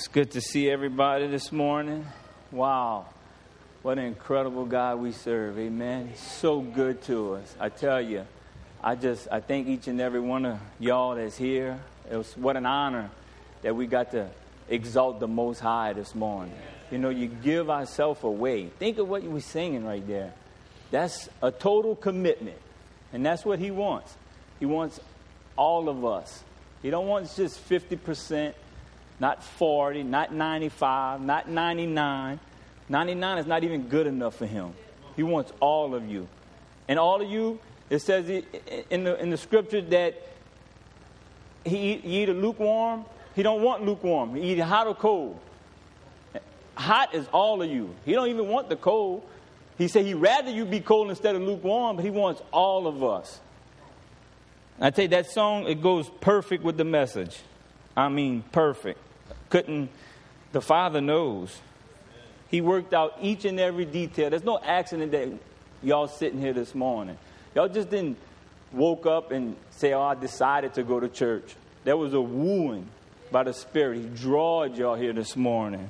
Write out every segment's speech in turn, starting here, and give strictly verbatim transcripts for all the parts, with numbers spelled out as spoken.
It's good to see everybody this morning. Wow. What an incredible God we serve. Amen. He's so good to us. I tell you, I just, I thank each and every one of y'all that's here. It was what an honor that we got to exalt the Most High this morning. You know, you give ourselves away. Think of what you were singing right there. That's a total commitment. And that's what he wants. He wants all of us. He don't want just fifty percent, not forty, not ninety-five, not ninety-nine. ninety-nine is not even good enough for him. He wants all of you. And all of you, it says in the in the scripture that he, he either lukewarm, he don't want lukewarm. He either hot or cold. Hot is all of you. He don't even want the cold. He said he'd rather you be cold instead of lukewarm, but he wants all of us. I tell you, that song, it goes perfect with the message. I mean, perfect. Couldn't, the Father knows. He worked out each and every detail. There's no accident that y'all sitting here this morning. Y'all just didn't woke up and say, oh, I decided to go to church. There was a wooing by the Spirit. He drawed y'all here this morning.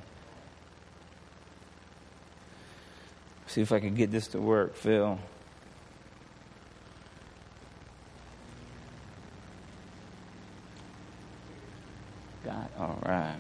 See if I can get this to work, Phil. God, all right.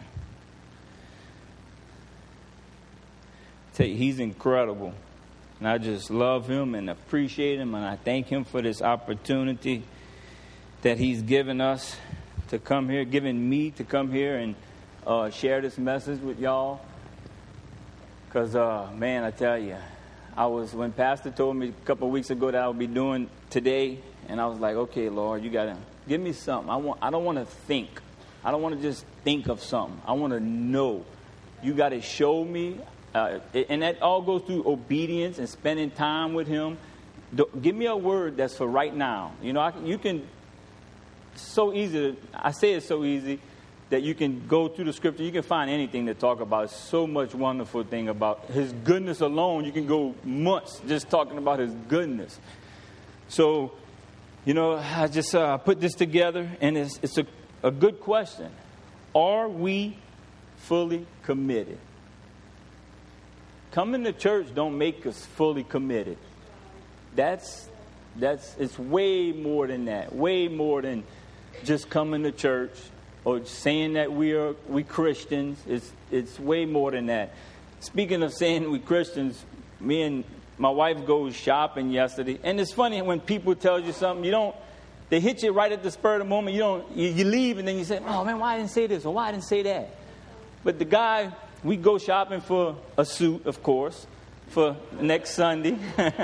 Tell you, he's incredible. And I just love him and appreciate him. And I thank him for this opportunity that he's given us to come here, given me to come here and uh, share this message with y'all. Because, uh, man, I tell you, I was, when Pastor told me a couple of weeks ago that I would be doing today, and I was like, okay, Lord, you got to give me something. I want. I don't want to think. I don't want to just think of something. I want to know. You got to show me. Uh, and that all goes through obedience and spending time with him. Do, give me a word that's for right now. You know, I, you can, so easy, to, I say it's so easy that you can go through the scripture. You can find anything to talk about. It's so much wonderful thing about his goodness alone. You can go months just talking about his goodness. So, you know, I just uh, put this together, and it's, it's a, a good question. Are we fully committed? Coming to church don't make us fully committed. That's, that's, it's way more than that. Way more than just coming to church or saying that we are, we Christians. It's, it's way more than that. Speaking of saying we Christians, me and my wife goes shopping yesterday. And it's funny when people tell you something, you don't, they hit you right at the spur of the moment. You don't, you, you leave and then you say, oh man, why I didn't say this or why I didn't say that? But the guy, we go shopping for a suit, of course, for next Sunday.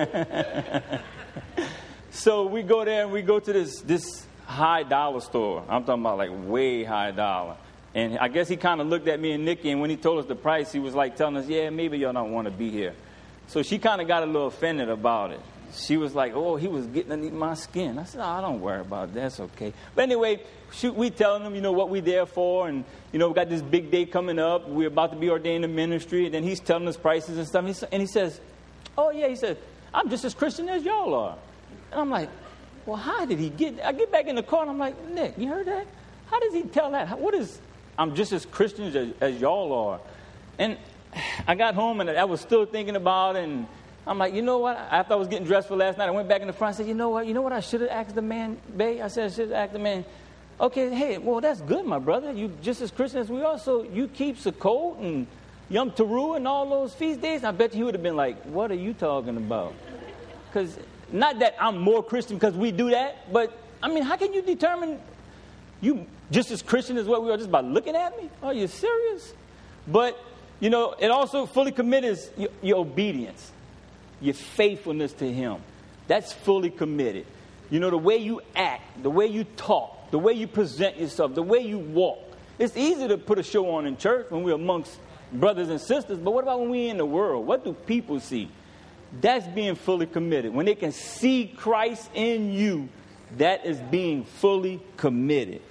So we go there and we go to this this high dollar store. I'm talking about like way high dollar. And I guess he kind of looked at me and Nikki, and when he told us the price, he was like telling us, yeah, maybe y'all don't want to be here. So she kind of got a little offended about it. She was like, oh, he was getting underneath my skin. I said, oh, I don't worry about it. That's okay. But anyway, shoot, we telling them, you know, what we there for. And, you know, we got this big day coming up. We're about to be ordained in ministry. And then he's telling us prices and stuff. And he says, oh, yeah, he said, I'm just as Christian as y'all are. And I'm like, well, how did he get? I get back in the car and I'm like, Nick, you heard that? How does he tell that? What is, I'm just as Christian as, as y'all are. And I got home and I was still thinking about it. And I'm like, you know what? After I was getting dressed for last night, I went back in the front. I said, you know what? You know what I should have asked the man, Bay? I said, I should have asked the man, okay, hey, well, that's good, my brother. You just as Christian as we are. So you keep Sukkot and Yom Teruah and all those feast days. I bet he would have been like, what are you talking about? Because not that I'm more Christian because we do that, but, I mean, how can you determine you just as Christian as what we are just by looking at me? Are you serious? But, you know, it also fully committed is your, your obedience. Your faithfulness to him. That's fully committed. You know, the way you act, the way you talk, the way you present yourself, the way you walk. It's easy to put a show on in church when we're amongst brothers and sisters, but what about when we're in the world? What do people see? That's being fully committed. When they can see Christ in you, that is being fully committed.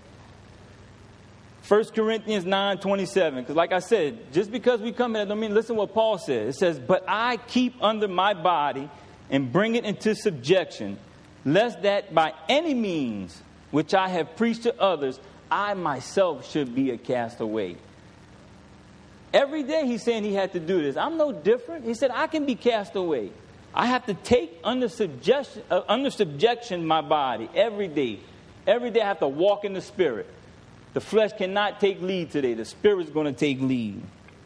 First Corinthians nine twenty-seven, because like I said, just because we come in, I don't mean, listen to what Paul says. It says, but I keep under my body and bring it into subjection, lest that by any means which I have preached to others, I myself should be a castaway. Every day he's saying he had to do this. I'm no different. He said, I can be cast away. I have to take under subjection, uh, under subjection my body every day. Every day I have to walk in the Spirit. The flesh cannot take lead today. The Spirit's going to take lead.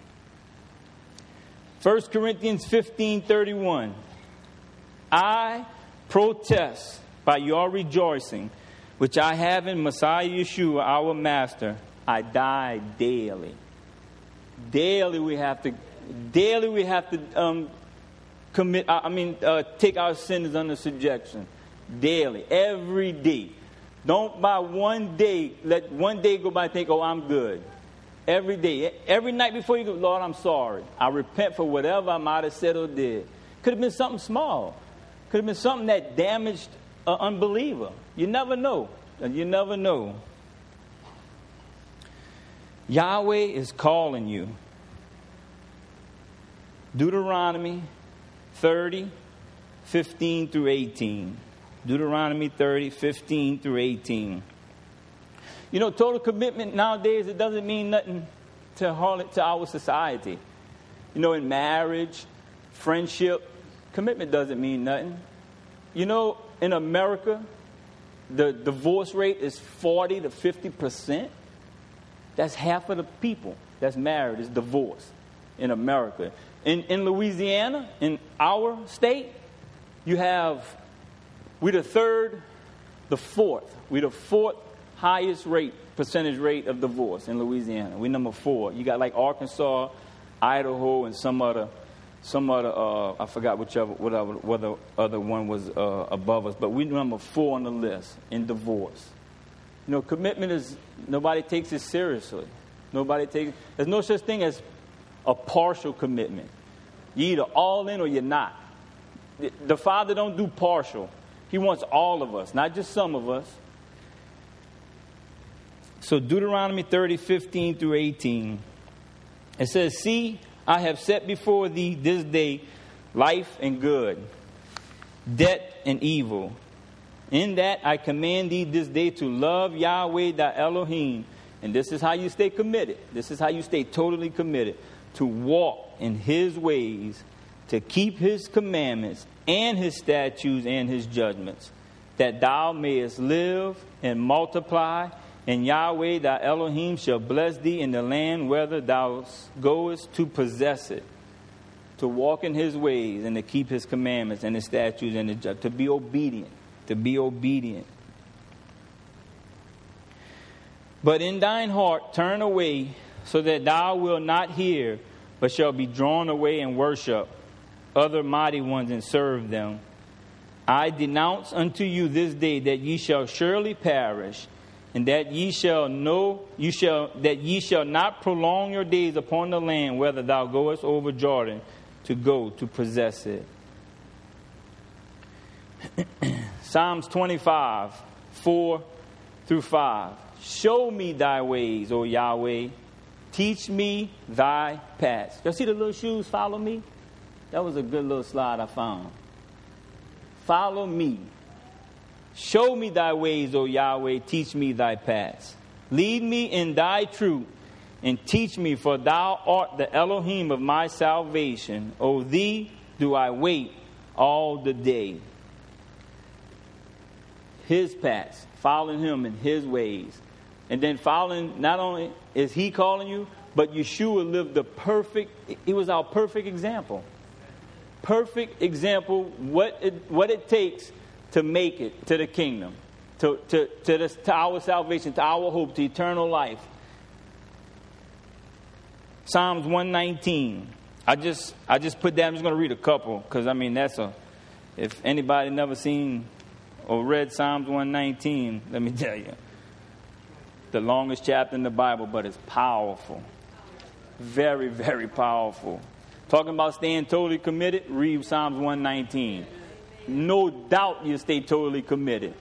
First Corinthians fifteen thirty-one. I protest by your rejoicing, which I have in Messiah Yeshua, our Master. I die daily. Daily we have to, daily we have to um, commit. I mean, uh, take our sins under subjection. Daily, every day. Don't by one day let one day go by and think, oh, I'm good. Every day, every night before you go, Lord, I'm sorry. I repent for whatever I might have said or did. Could have been something small. Could have been something that damaged an unbeliever. You never know. You never know. Yahweh is calling you. Deuteronomy thirty, fifteen through eighteen. Deuteronomy thirty, fifteen through eighteen. You know, total commitment nowadays, it doesn't mean nothing to, to our society. You know, in marriage, friendship, commitment doesn't mean nothing. You know, in America, the divorce rate is forty to fifty percent. That's half of the people that's married is divorced in America. In, in Louisiana, in our state, you have, we're the third, the fourth. We're the fourth highest rate, percentage rate of divorce in Louisiana. We're number four. You got like Arkansas, Idaho, and some other, some other. Uh, I forgot whichever, whatever, whether other one was uh, above us. But we're number four on the list in divorce. You know, commitment is nobody takes it seriously. Nobody takes. There's no such thing as a partial commitment. You're either all in or you're not. The, the Father don't do partial. He wants all of us, not just some of us. So Deuteronomy thirty, fifteen through eighteen. It says, see, I have set before thee this day life and good, death and evil. In that I command thee this day to love Yahweh thy Elohim. And this is how you stay committed. This is how you stay totally committed. To walk in his ways, to keep his commandments and his statutes and his judgments, that thou mayest live and multiply, and Yahweh thy Elohim shall bless thee in the land whither thou goest to possess it. To walk in his ways and to keep his commandments and his statutes and his judgments. To be obedient. To be obedient. But in thine heart turn away, so that thou wilt not hear, but shall be drawn away and worship other mighty ones and serve them. I denounce unto you this day that ye shall surely perish, and that ye shall know you shall that ye shall not prolong your days upon the land whether thou goest over Jordan to go to possess it. Psalms twenty-five, four through five. Show me thy ways, O Yahweh. Teach me thy paths. Y'all see the little shoes? Follow me. That was a good little slide I found. Follow me. Show me thy ways, O Yahweh. Teach me thy paths. Lead me in thy truth and teach me, for thou art the Elohim of my salvation. O thee do I wait all the day. His paths, following him in his ways. And then following, not only is he calling you, but Yeshua lived the perfect, he was our perfect example. Perfect example, what it, what it takes to make it to the kingdom, to, to, to, this, to our salvation, to our hope, to eternal life. Psalms one nineteen. I just I just put that, I'm just going to read a couple, because I mean, that's a, if anybody never seen or read Psalms one nineteen, let me tell you. The longest chapter in the Bible, but it's powerful. Very, very powerful. Talking about staying totally committed, read Psalms one nineteen. No doubt you stay totally committed.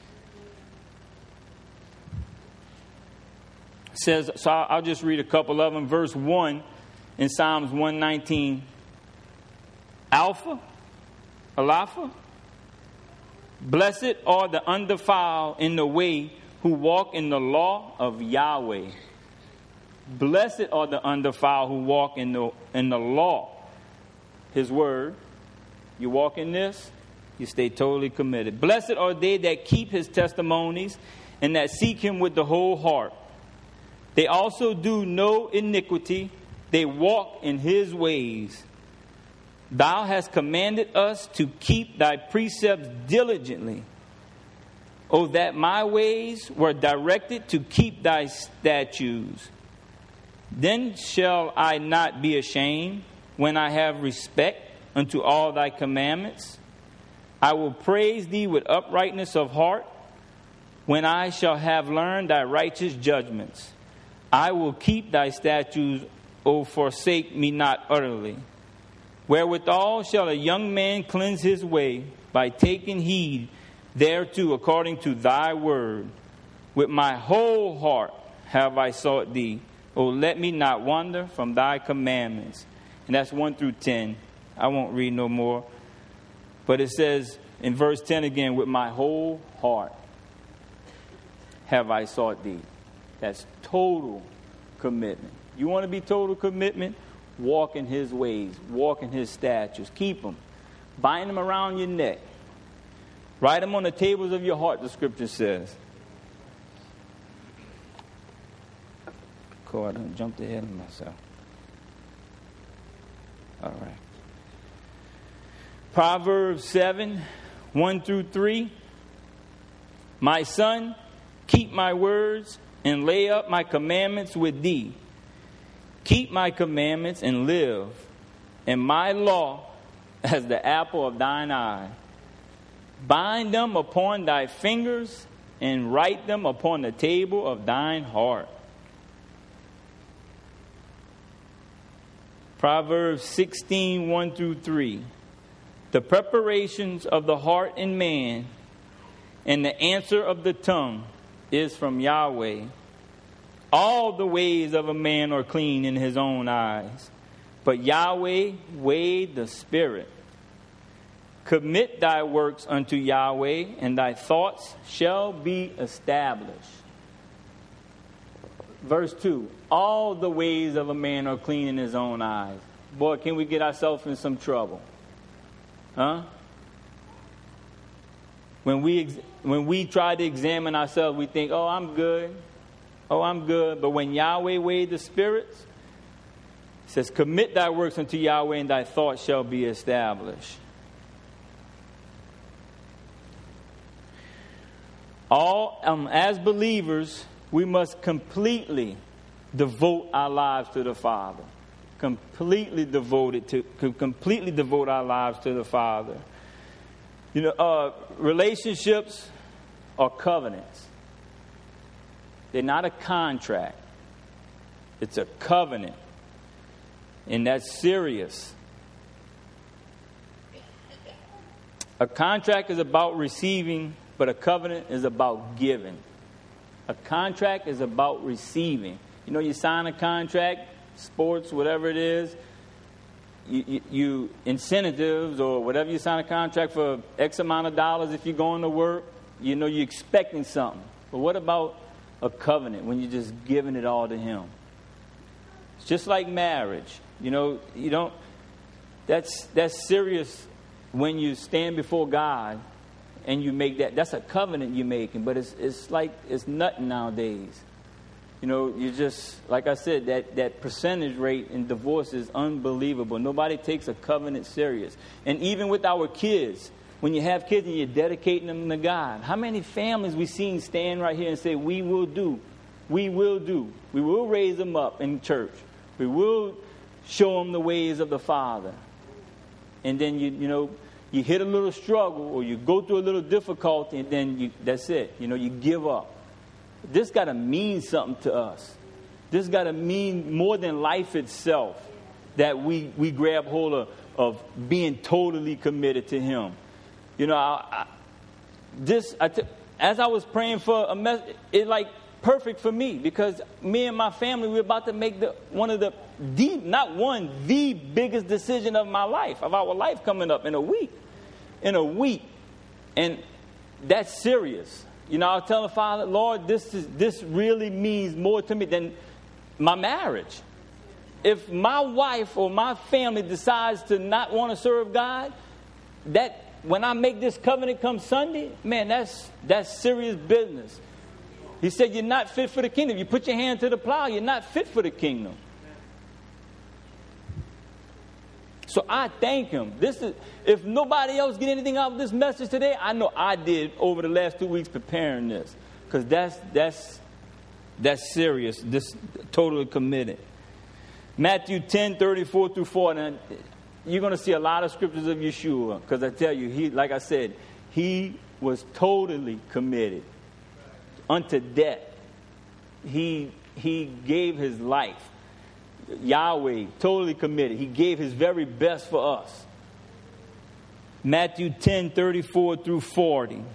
It says, so I'll just read a couple of them. Verse one in Psalms one nineteen. Alpha, Alapha. Blessed are the undefiled in the way who walk in the law of Yahweh. Blessed are the undefiled who walk in the, in the law, his word. You walk in this, you stay totally committed. Blessed are they that keep his testimonies and that seek him with the whole heart. They also do no iniquity. They walk in his ways. Thou hast commanded us to keep thy precepts diligently. O that my ways were directed to keep thy statutes. Then shall I not be ashamed when I have respect unto all thy commandments. I will praise thee with uprightness of heart when I shall have learned thy righteous judgments. I will keep thy statutes, O forsake me not utterly. Wherewithal shall a young man cleanse his way, by taking heed thereto according to thy word. With my whole heart have I sought thee. O let me not wander from thy commandments. And that's one through ten. I won't read no more. But it says in verse ten again, with my whole heart have I sought thee. That's total commitment. You want to be total commitment? Walk in his ways. Walk in his statutes. Keep them. Bind them around your neck. Write them on the tables of your heart, the scripture says. Cool, I done jumped ahead of myself. All right. Proverbs seven, one through three. My son, keep my words and lay up my commandments with thee. Keep my commandments and live, and my law as the apple of thine eye. Bind them upon thy fingers and write them upon the table of thine heart. Proverbs sixteen, one through three. The preparations of the heart in man and the answer of the tongue is from Yahweh. All the ways of a man are clean in his own eyes, but Yahweh weighed the spirit. Commit thy works unto Yahweh, and thy thoughts shall be established. Verse two, all the ways of a man are clean in his own eyes. Boy, can we get ourselves in some trouble? Huh? When we, ex- when we try to examine ourselves, we think, oh, I'm good. Oh, I'm good. But when Yahweh weighed the spirits, it says, commit thy works unto Yahweh, and thy thoughts shall be established. All um, as believers, we must completely devote our lives to the Father. Completely devoted to, completely devote our lives to the Father. You know, uh, relationships are covenants. They're not a contract. It's a covenant. And that's serious. A contract is about receiving, but a covenant is about giving. A contract is about receiving. You know, you sign a contract, sports, whatever it is, you, you, you incentives or whatever you sign a contract for X amount of dollars if you're going to work, you know, you're expecting something. But what about a covenant when you're just giving it all to him? It's just like marriage. You know, you don't, that's, that's serious when you stand before God and you make that. That's a covenant you're making, but it's, it's like, it's nothing nowadays. You know, you just, like I said, that, that percentage rate in divorce is unbelievable. Nobody takes a covenant serious. And even with our kids, when you have kids and you're dedicating them to God, how many families we seen stand right here and say, we will do, we will do, we will raise them up in church. We will show them the ways of the Father. And then, you you know, you hit a little struggle or you go through a little difficulty and then you, that's it. You know, you give up. This got to mean something to us. This got to mean more than life itself, that we, we grab hold of, of being totally committed to Him. You know, I, I, this I t- as I was praying for a mess, it like perfect for me because me and my family, we're about to make the one of the, the not one, the biggest decision of my life, of our life coming up in a week. In a week. And that's serious. You know, I was telling the Father, Lord, this is this really means more to me than my marriage. If my wife or my family decides to not want to serve God, that when I make this covenant come Sunday, man, that's that's serious business. He said, you're not fit for the kingdom. You put your hand to the plow, you're not fit for the kingdom. So I thank him. This is, if nobody else get anything out of this message today, I know I did over the last two weeks preparing this. Because that's that's that's serious. This totally committed. Matthew ten, thirty-four through forty. And you're going to see a lot of scriptures of Yeshua. Because I tell you, he, like I said, he was totally committed unto death. He, he gave his life. Yahweh, totally committed. He gave his very best for us. Matthew ten, thirty-four through forty.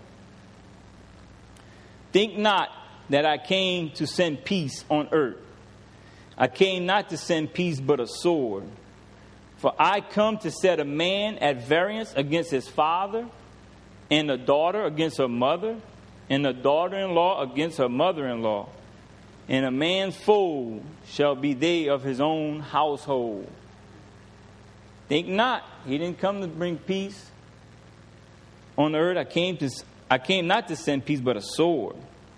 Think not that I came to send peace on earth. I came not to send peace, but a sword. For I come to set a man at variance against his father, and a daughter against her mother, and a daughter-in-law against her mother-in-law. And a man's foe shall be they of his own household. Think not, he didn't come to bring peace on earth. I came to, I came not to send peace, but a sword.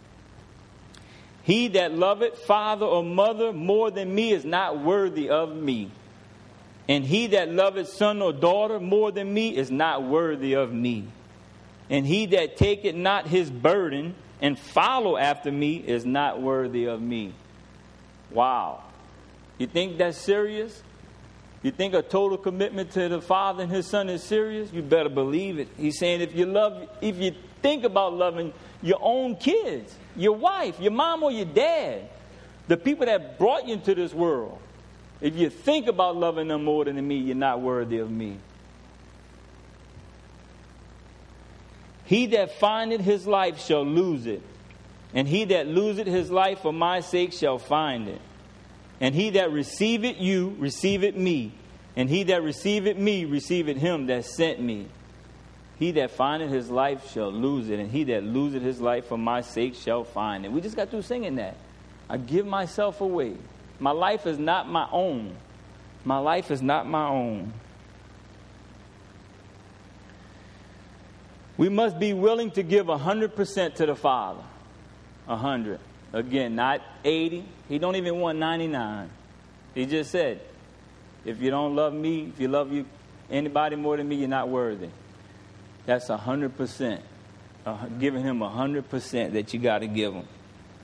He that loveth father or mother more than me is not worthy of me. And he that loveth son or daughter more than me is not worthy of me. And he that taketh not his burden and follow after me is not worthy of me. Wow. You think that's serious? You think a total commitment to the Father and his Son is serious? You better believe it. He's saying if you love, if you think about loving your own kids, your wife, your mom or your dad, the people that brought you into this world, if you think about loving them more than me, you're not worthy of me. He that findeth his life shall lose it, and he that loseth his life for my sake shall find it. And he that receiveth you, receiveth me, and he that receiveth me, receiveth him that sent me. He that findeth his life shall lose it, and he that loseth his life for my sake shall find it. We just got through singing that. I give myself away. My life is not my own. My life is not my own. We must be willing to give one hundred percent to the Father. one hundred. Again, not eighty. He don't even want ninety-nine. He just said, if you don't love me, if you love you anybody more than me, you're not worthy. That's one hundred percent. Uh, giving him one hundred percent that you got to give him.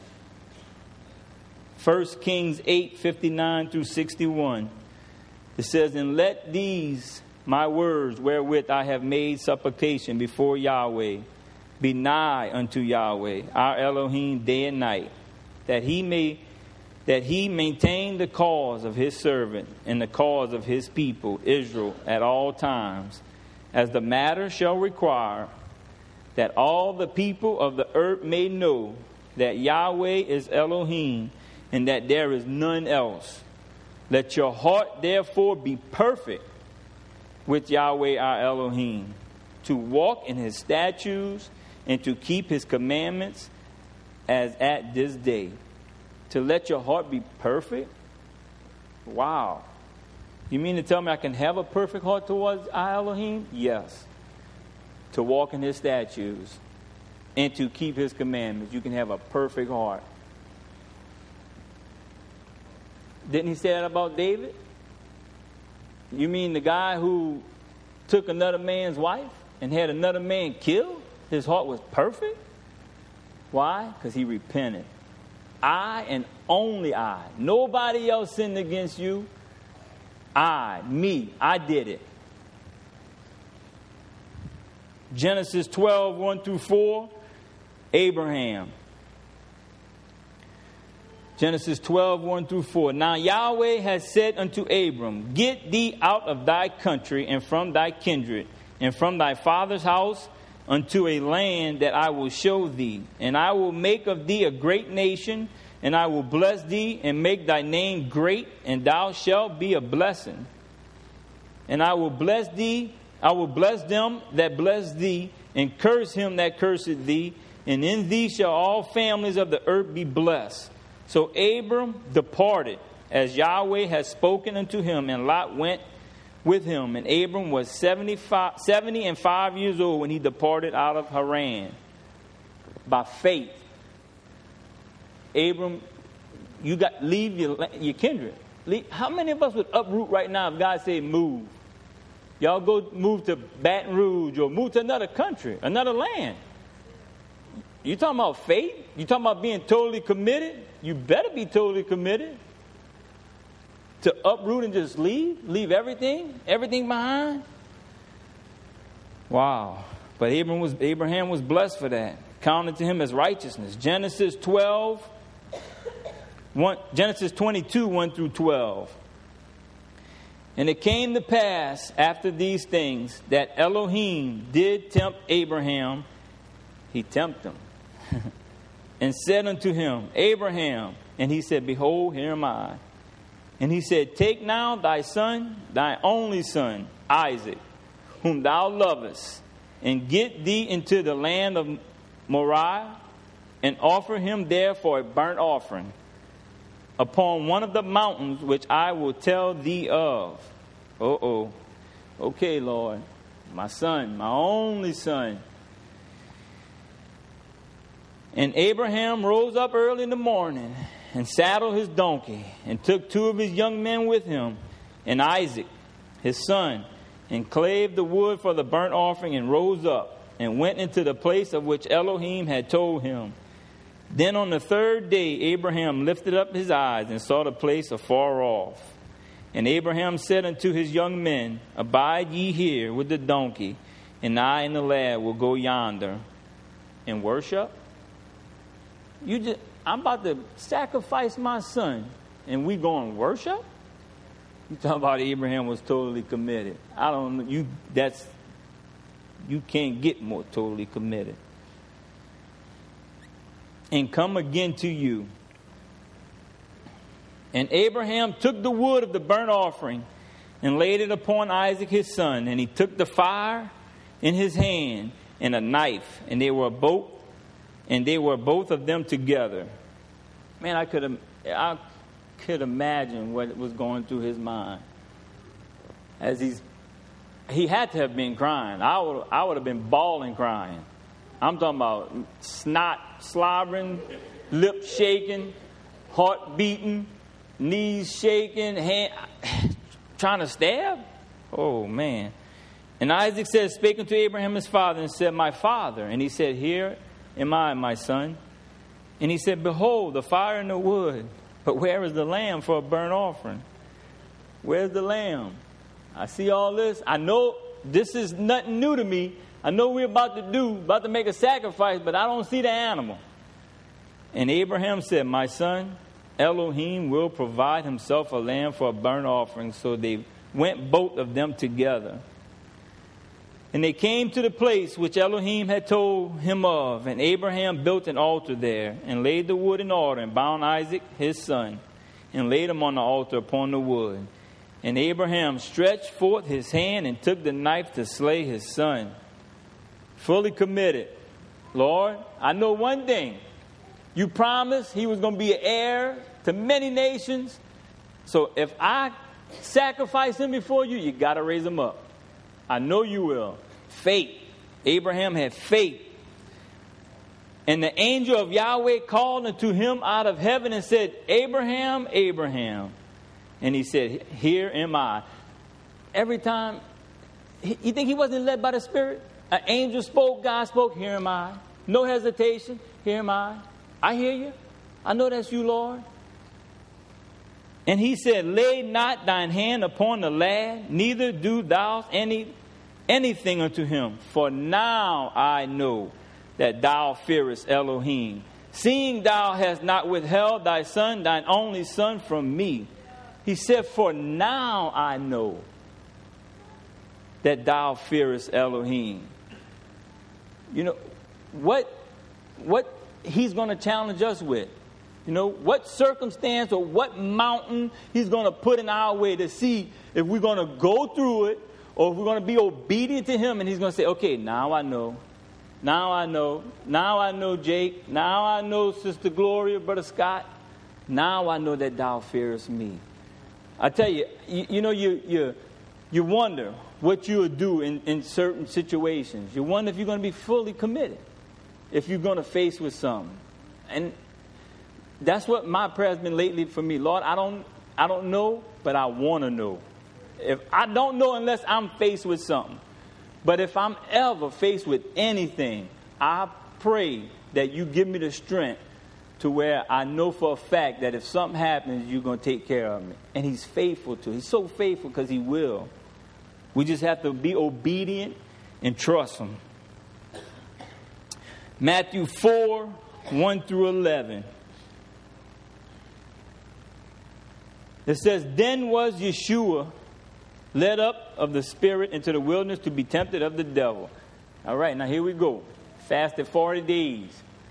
First Kings eight, fifty-nine through sixty-one. It says, and let these my words wherewith I have made supplication before Yahweh be nigh unto Yahweh, our Elohim, day and night, that he may that he maintain the cause of his servant and the cause of his people, Israel, at all times, as the matter shall require, that all the people of the earth may know that Yahweh is Elohim, and that there is none else. Let your heart therefore be perfect with Yahweh our Elohim, to walk in his statutes and to keep his commandments as at this day. To let your heart be perfect? Wow. You mean to tell me I can have a perfect heart towards our Elohim? Yes. To walk in his statutes and to keep his commandments. You can have a perfect heart. Didn't he say that about David? You mean the guy who took another man's wife and had another man killed? His heart was perfect? Why? Because he repented. I and only I. Nobody else sinned against you. I, me, I did it. Genesis twelve, one through four, Abraham. Genesis twelve, one through four. Now Yahweh has said unto Abram, get thee out of thy country and from thy kindred and from thy father's house unto a land that I will show thee. And I will make of thee a great nation, and I will bless thee and make thy name great, and thou shalt be a blessing. And I will bless thee, I will bless them that bless thee, and curse him that curseth thee. And in thee shall all families of the earth be blessed. So Abram departed, as Yahweh had spoken unto him, and Lot went with him. And Abram was seventy-five, seventy and five years old when he departed out of Haran. By faith, Abram, you got leave your your kindred. Leave, how many of us would uproot right now if God said move? Y'all go move to Baton Rouge or move to another country, another land. You talking about faith? You talking about being totally committed? You better be totally committed. To uproot and just leave? Leave everything? Everything behind? Wow. But Abraham was, Abraham was blessed for that. Counted to him as righteousness. Genesis twelve, one, Genesis twenty-two, one through twelve. And it came to pass after these things that Elohim did tempt Abraham. He tempted him. And said unto him, Abraham. And he said, Behold, here am I. And he said, Take now thy son, thy only son, Isaac, whom thou lovest, and get thee into the land of Moriah, and offer him there for a burnt offering upon one of the mountains which I will tell thee of. Uh-oh. Okay, Lord, my son, my only son. And Abraham rose up early in the morning and saddled his donkey and took two of his young men with him and Isaac, his son, and clave the wood for the burnt offering and rose up and went into the place of which Elohim had told him. Then on the third day Abraham lifted up his eyes and saw the place afar off. And Abraham said unto his young men, Abide ye here with the donkey, and I and the lad will go yonder and worship. You just, I'm about to sacrifice my son, and we going to worship? You talking about Abraham was totally committed. I don't know. You, that's, you can't get more totally committed. And come again to you. And Abraham took the wood of the burnt offering and laid it upon Isaac his son. And he took the fire in his hand and a knife, and they were both and they were both of them together. Man, I could I could imagine what was going through his mind as he's he had to have been crying. I would I would have been bawling crying. I'm talking about snot slobbering, lip shaking, heart beating, knees shaking, hand trying to stab. Oh man. And Isaac said, spake unto Abraham his father, and said, My father. And he said, Here am I, my son. And he said, Behold, the fire and the wood, but where is the lamb for a burnt offering? Where's the lamb? I see all this. I know this is nothing new to me. I know we're about to do, about to make a sacrifice, but I don't see the animal. And Abraham said, My son, Elohim will provide himself a lamb for a burnt offering. So they went both of them together. And they came to the place which Elohim had told him of. And Abraham built an altar there, and laid the wood in order, and bound Isaac his son, and laid him on the altar upon the wood. And Abraham stretched forth his hand, and took the knife to slay his son. Fully committed. Lord, I know one thing. You promised he was going to be an heir to many nations. So if I sacrifice him before you, you got to raise him up. I know you will. Faith. Abraham had faith. And the angel of Yahweh called unto him out of heaven and said, Abraham, Abraham. And he said, Here am I. Every time, you think he wasn't led by the Spirit? An angel spoke, God spoke, here am I. No hesitation, here am I. I hear you. I know that's you, Lord. And he said, Lay not thine hand upon the lad, neither do thou any anything unto him. For now I know that thou fearest Elohim, seeing thou hast not withheld thy son, thine only son, from me. He said, For now I know that thou fearest Elohim. You know, what, what he's going to challenge us with. You know, what circumstance or what mountain he's going to put in our way to see if we're going to go through it or if we're going to be obedient to him. And he's going to say, okay, now I know. Now I know. Now I know, Jake. Now I know, Sister Gloria, Brother Scott. Now I know that thou fearest me. I tell you, you, you know, you, you, you wonder what you would do in, in certain situations. You wonder if you're going to be fully committed, if you're going to face with something. And that's what my prayer has been lately for me. Lord, I don't, I don't know, but I want to know. If I don't know unless I'm faced with something. But if I'm ever faced with anything, I pray that you give me the strength to where I know for a fact that if something happens, you're going to take care of me. And he's faithful to. He's so faithful because he will. We just have to be obedient and trust him. Matthew four, one through eleven. It says, then was Yeshua led up of the Spirit into the wilderness to be tempted of the devil. All right, now here we go. Fasted forty days.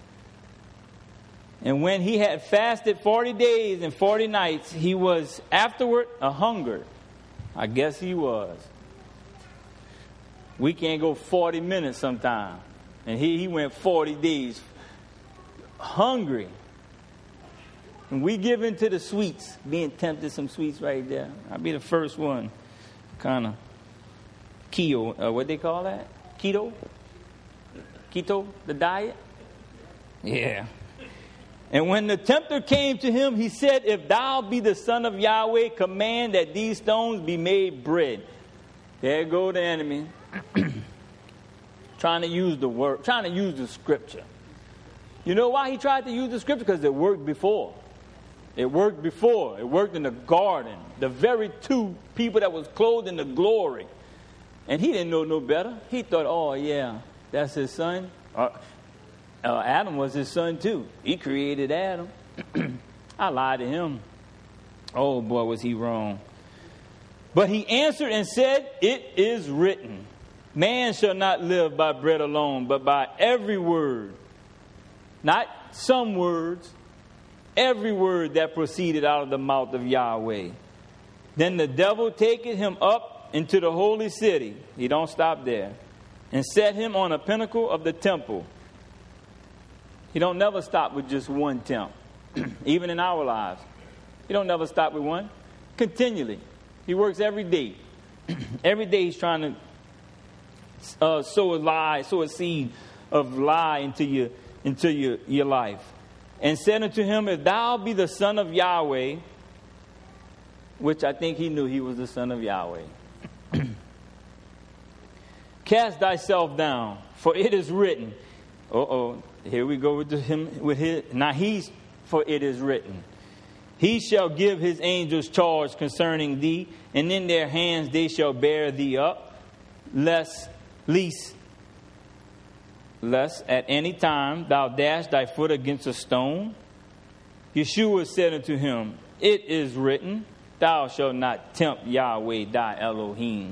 And when he had fasted forty days and forty nights, he was afterward a hungered. I guess he was. We can't go forty minutes sometime. And he, he went forty days hungry. And we give in to the sweets, being tempted some sweets right there. I'll be the first one. Kind of keto, uh, what they call that? Keto? Keto, the diet? Yeah. And when the tempter came to him, he said, if thou be the Son of Yahweh, command that these stones be made bread. There go the enemy. Trying to use the word, trying to use the scripture. You know why he tried to use the scripture? Because it worked before. It worked before. It worked in the garden. The very two people that was clothed in the glory. And he didn't know no better. He thought, oh, yeah, that's his son. Uh, uh, Adam was his son, too. He created Adam. I lied to him. Oh, boy, was he wrong. But he answered and said, it is written, man shall not live by bread alone, but by every word. Not some words. Every word that proceeded out of the mouth of Yahweh. Then the devil taketh him up into the holy city. He don't stop there. And set him on a pinnacle of the temple. He don't never stop with just one temple. Even in our lives. He don't never stop with one. Continually. He works every day. Every day he's trying to uh, sow a lie, sow a seed of lie into your, into your, your life. And said unto him, if thou be the Son of Yahweh, which I think he knew he was the Son of Yahweh. Cast thyself down, for it is written. Uh-oh, here we go with him with his. Now he's, for it is written. He shall give his angels charge concerning thee, and in their hands they shall bear thee up, lest, least, lest at any time thou dash thy foot against a stone. Yeshua said unto him, it is written, thou shalt not tempt Yahweh thy Elohim.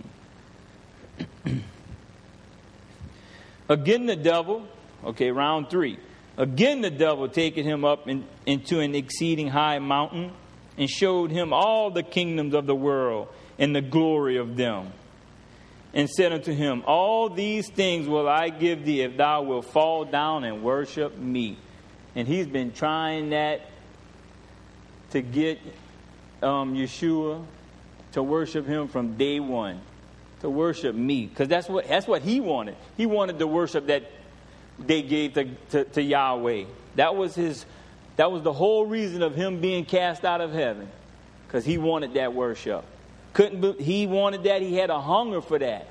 Again the devil, okay, round three. Again the devil taketh him up in, into an exceeding high mountain, and showed him all the kingdoms of the world and the glory of them. And said unto him, all these things will I give thee if thou wilt fall down and worship me. And he's been trying that to get um, Yeshua to worship him from day one. To worship me. Because that's what, that's what he wanted. He wanted the worship that they gave to, to, to Yahweh. That was his. That was the whole reason of him being cast out of heaven. Because he wanted that worship. Couldn't be, he wanted that. He had a hunger for that.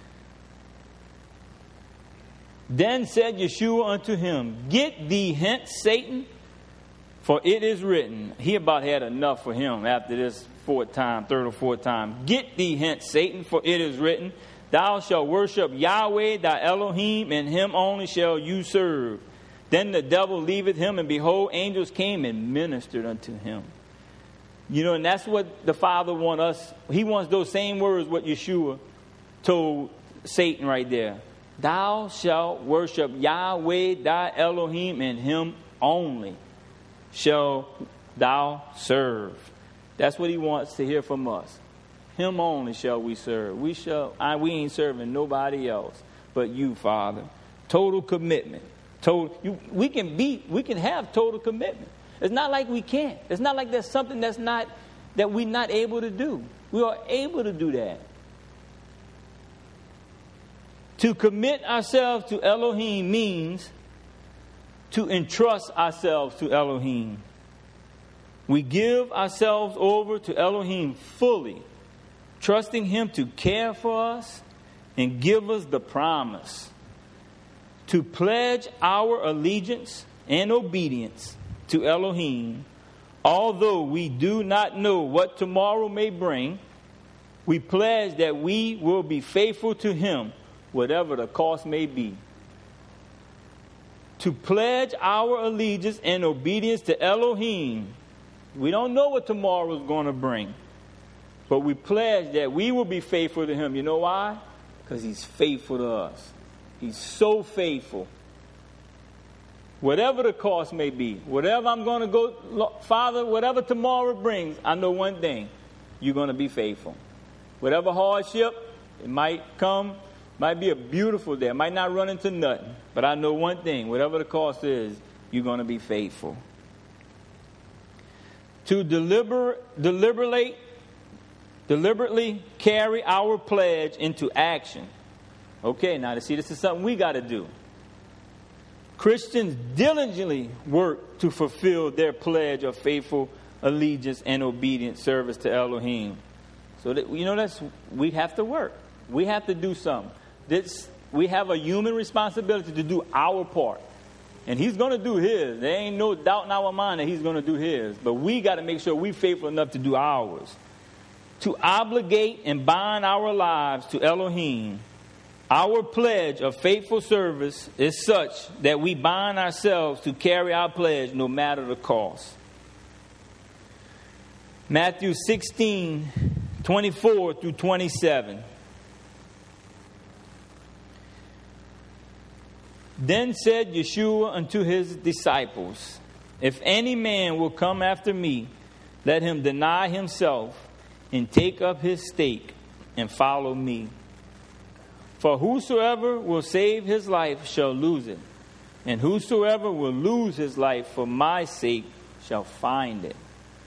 Then said Yeshua unto him, get thee hence, Satan, for it is written. He about had enough for him after this fourth time, third or fourth time. Get thee hence, Satan, for it is written, thou shalt worship Yahweh thy Elohim, and him only shall you serve. Then the devil leaveth him, and behold, angels came and ministered unto him. You know, and that's what the Father wants us. He wants those same words what Yeshua told Satan right there. Thou shalt worship Yahweh thy Elohim, and him only shall thou serve. That's what he wants to hear from us. Him only shall we serve. We shall. I, we ain't serving nobody else but you, Father. Total commitment. Total. You, we can be. We can have total commitment It's not like we can't. It's not like there's something that's not, that we're not able to do. We are able to do that. To commit ourselves to Elohim means to entrust ourselves to Elohim. We give ourselves over to Elohim fully, trusting Him to care for us and give us the promise. To pledge our allegiance and obedience to Elohim, although we do not know what tomorrow may bring, we pledge that we will be faithful to Him, whatever the cost may be. To pledge our allegiance and obedience to Elohim. We don't know what tomorrow is going to bring, but we pledge that we will be faithful to Him. You know why? Because He's faithful to us. He's so Whatever the cost may be, whatever I'm going to go, Father, whatever tomorrow brings, I know one thing. You're going to be faithful. Whatever hardship, it might come, might be a beautiful day. I might not run into nothing. But I know one thing. Whatever the cost is, you're going to be faithful. To deliber, deliberate, deliberately carry our pledge into action. Okay, now to see, this is something we got to do. Christians diligently work to fulfill their pledge of faithful allegiance and obedient service to Elohim. So that, you know, that's, we have to work. We have to do something. This, we have a human responsibility to do our part. And He's going to do His. There ain't no doubt in our mind that He's going to do His. But we got to make sure we're faithful enough to do ours. To obligate and bind our lives to Elohim. Our pledge of faithful service is such that we bind ourselves to carry our pledge no matter the cost. Matthew sixteen, twenty-four through twenty-seven. Then said Yeshua unto His disciples, if any man will come after me, let him deny himself and take up his stake and follow me. For whosoever will save his life shall lose it, and whosoever will lose his life for my sake shall find it.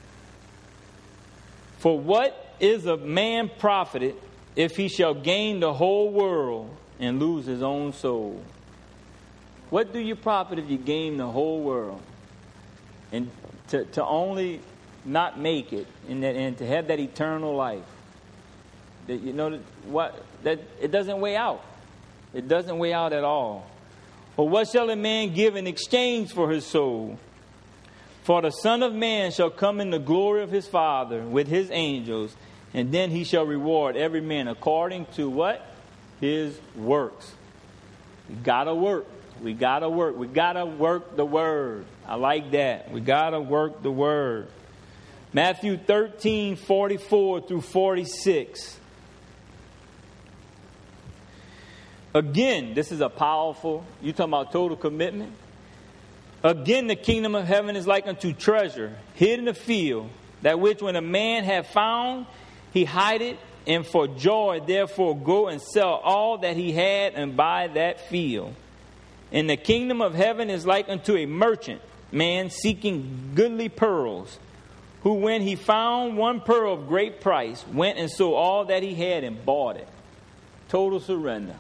For what is a man profited if he shall gain the whole world and lose his own soul? What do you profit if you gain the whole world and to, to only not make it and, that, and to have that eternal life? That, you know what? That it doesn't weigh out. It doesn't weigh out at all. Or what shall a man give in exchange for his soul? For the Son of Man shall come in the glory of His Father with His angels, and then He shall reward every man according to what? His works. We gotta work. We gotta work. We gotta work the word. I like that. We gotta work the word. Matthew thirteen, forty-four through forty-six. Again, this is a powerful, you talking about total commitment. Again, the kingdom of heaven is like unto treasure hid in the field, that which when a man hath found, he hide it, and for joy therefore go and sell all that he had and buy that field. And the kingdom of heaven is like unto a merchant man seeking goodly pearls, who when he found one pearl of great price, went and sold all that he had and bought it. Total surrender.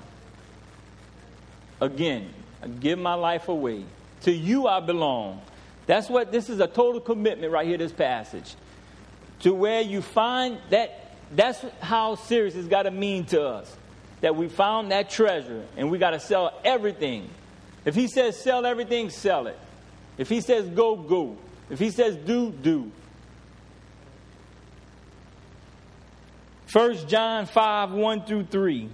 Again, I give my life away. To you I belong. That's what, this is a total commitment right here, this passage. To where you find that, that's how serious it's got to mean to us. That we found that treasure and we got to sell everything. If He says sell everything, sell it. If He says go, go. If He says do, do. First John five, one through three.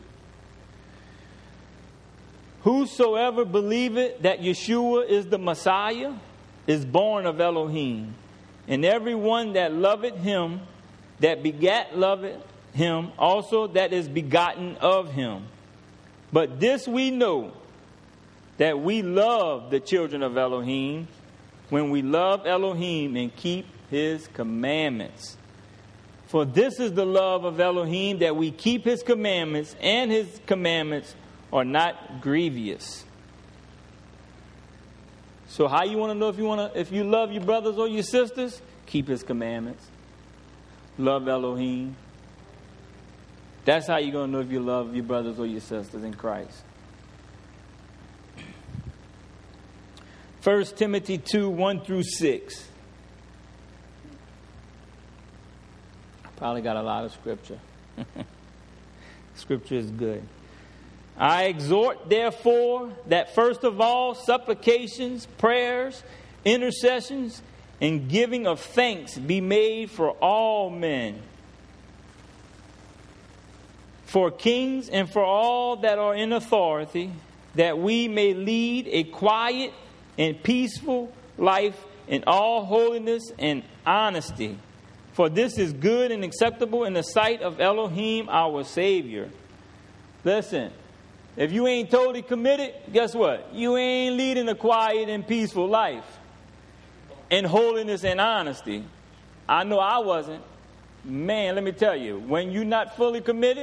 Whosoever believeth that Yeshua is the Messiah is born of Elohim. And everyone that loveth Him, that begat loveth Him, also that is begotten of Him. But this we know, that we love the children of Elohim, when we love Elohim and keep His commandments. For this is the love of Elohim, that we keep His commandments, and His commandments are not grievous. So how you want to know if you want to, if you love your brothers or your sisters? Keep his commandments. Love Elohim. That's how you're going to know if you love your brothers or your sisters in Christ. First Timothy two, one through six. Probably got a lot of scripture. Scripture is good. I exhort, therefore, that first of all, supplications, prayers, intercessions, and giving of thanks be made for all men, for kings and for all that are in authority, that we may lead a quiet and peaceful life in all holiness and honesty. For this is good and acceptable in the sight of Elohim, our Savior. Listen, if you ain't totally committed, guess what? You ain't leading a quiet and peaceful life in holiness and honesty. I know I wasn't. Man, let me tell you, when you're not fully committed,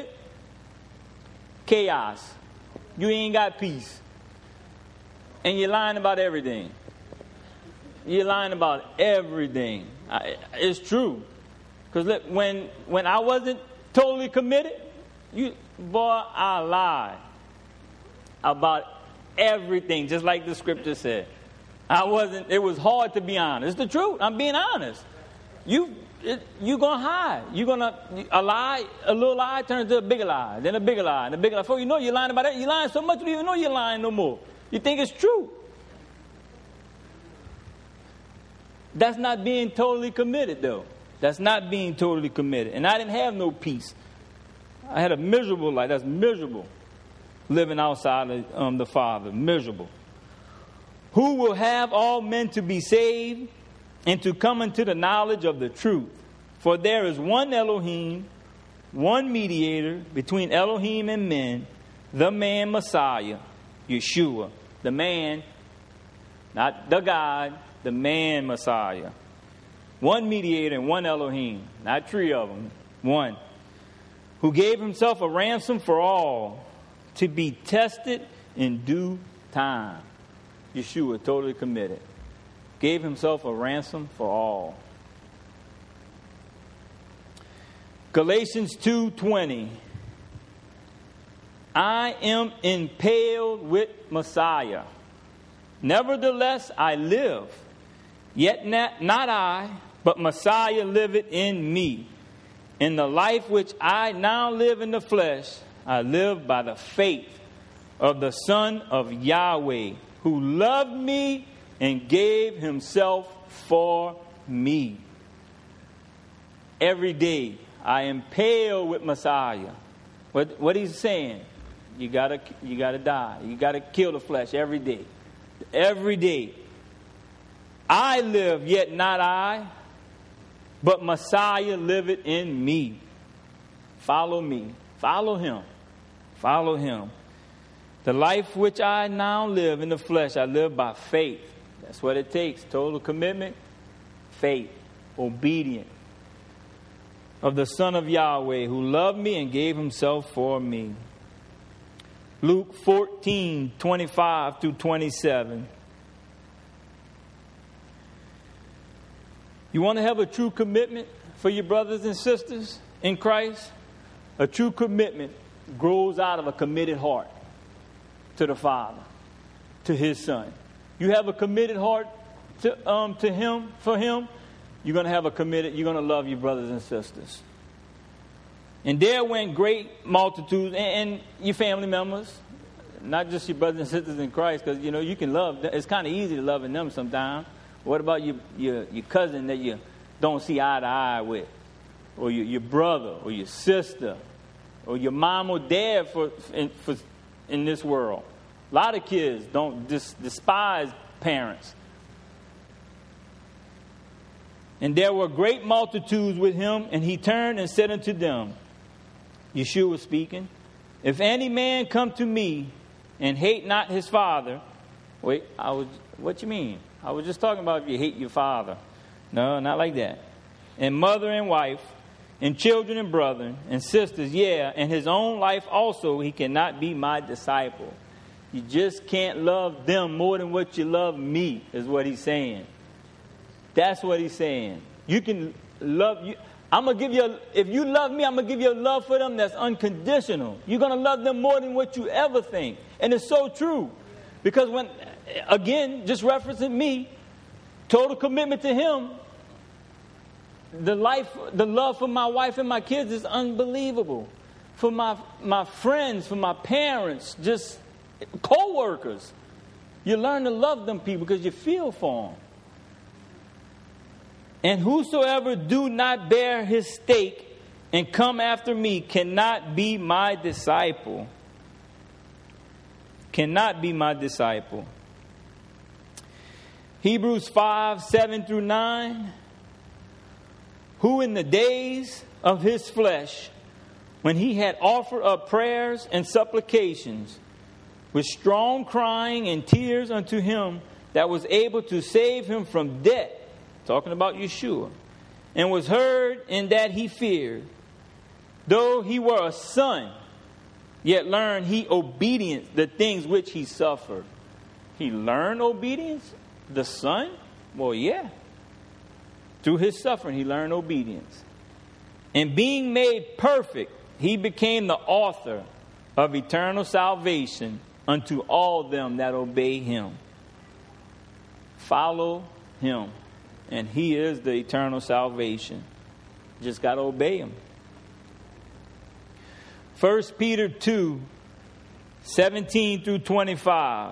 chaos. You ain't got peace. And you're lying about everything. You're lying about everything. I, it's true. Because when when I wasn't totally committed, you boy, I lied about everything, just like the scripture said. I wasn't. It was hard to be honest. It's the truth. I'm being honest. You it, you gonna hide. You gonna a lie, a little lie turns into a bigger lie, then a bigger lie, and a bigger lie. Before you know, you're lying about it. You're lying so much you don't even know you're lying no more. You think it's true. That's not being totally committed, though. That's not being totally committed. And I didn't have no peace. I had a miserable life. That's miserable. Living outside of um, the Father. Miserable. Who will have all men to be saved and to come into the knowledge of the truth. For there is one Elohim, one mediator between Elohim and men, the man Messiah, Yeshua. The man, not the God, the man Messiah. One mediator and one Elohim, not three of them, one, who gave himself a ransom for all to be tested in due time. Yeshua, totally committed. Gave himself a ransom for all. Galatians two twenty. I am impaled with Messiah. Nevertheless, I live. Yet not, not I, but Messiah liveth in me. In the life which I now live in the flesh, I live by the faith of the Son of Yahweh, who loved me and gave himself for me. Every day I am impaled with Messiah. What, what he's saying, you gotta, you gotta die. You gotta kill the flesh every day. Every day. I live, yet not I, but Messiah liveth in me. Follow me. Follow him. Follow him. The life which I now live in the flesh, I live by faith. That's what it takes. Total commitment, faith, obedient. Of the Son of Yahweh, who loved me and gave himself for me. Luke fourteen, twenty-five through twenty-seven. You want to have a true commitment for your brothers and sisters in Christ? A true commitment grows out of a committed heart to the Father, to his Son. You have a committed heart to um to him, for him, you're going to have a committed, you're going to love your brothers and sisters. And there went great multitudes, and, and your family members, not just your brothers and sisters in Christ, because, you know, you can love, it's kind of easy to love in them sometimes. What about your, your your cousin that you don't see eye to eye with? Or your, your brother, or your sister, or your mom or dad for in, for in this world? A lot of kids don't dis, despise parents. And there were great multitudes with him, and he turned and said unto them, Yeshua speaking, if any man come to me and hate not his father, wait, I was, what you mean? I was just talking about if you hate your father. No, not like that. And mother and wife, and children and brethren, and sisters, yeah, and his own life also, he cannot be my disciple. You just can't love them more than what you love me, is what he's saying. That's what he's saying. You can love you. I'm going to give you, a, if you love me, I'm going to give you a love for them that's unconditional. You're going to love them more than what you ever think. And it's so true. Because when, again, just referencing me, total commitment to him, the life, the love for my wife and my kids is unbelievable. For my my friends, for my parents, just co-workers. You learn to love them people because you feel for them. And whosoever do not bear his stake and come after me cannot be my disciple. Cannot be my disciple. Hebrews five, seven through nine. Who in the days of his flesh, when he had offered up prayers and supplications, with strong crying and tears unto him that was able to save him from death, talking about Yeshua, and was heard in that he feared, though he were a son, yet learned he obedience the things which he suffered. He learned obedience? The son? Well, yeah. Through his suffering, he learned obedience. And being made perfect, he became the author of eternal salvation unto all them that obey him. Follow him, and he is the eternal salvation. Just got to obey him. First Peter two, seventeen through twenty-five.